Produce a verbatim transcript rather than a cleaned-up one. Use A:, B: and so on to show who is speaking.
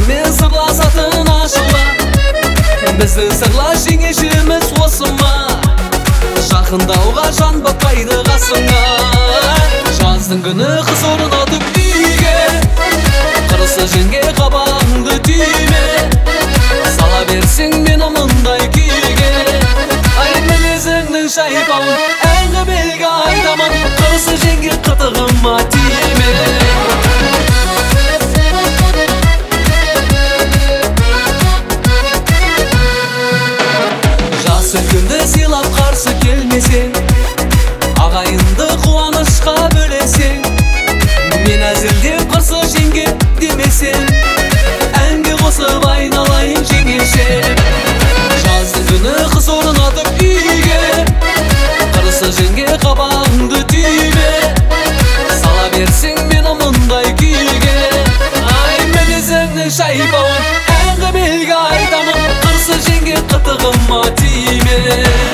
A: Сенімен сырласатын ашыла, біздің сырлас жеңешіміз осы ма? Жақындауға жан батпайды қасыңа. Жаздың күні қыз орнатып үйге, қырысы жеңге қабағыңды түйме. Сала берсең мені мұндай күйге, ай мінезіңнің шайпауын әңгімелге айтамын. Қырысы жеңге қытығыма түйме. Күнді сыйлап қарсы келмесең, ағайынды қуанышқа бөлесең, мен әзілдеп қарсы жеңге демесең, әнге қосып айналайын жеңешем. Жаздың күні қыз орнатып үйге, қарсы жеңге қабағыңды түйме. Сала берсең мені мұндай күйге, ай мінезіңнің шайпауын әңгімелге айтамын. Қарсы жеңге қытығыма түйме.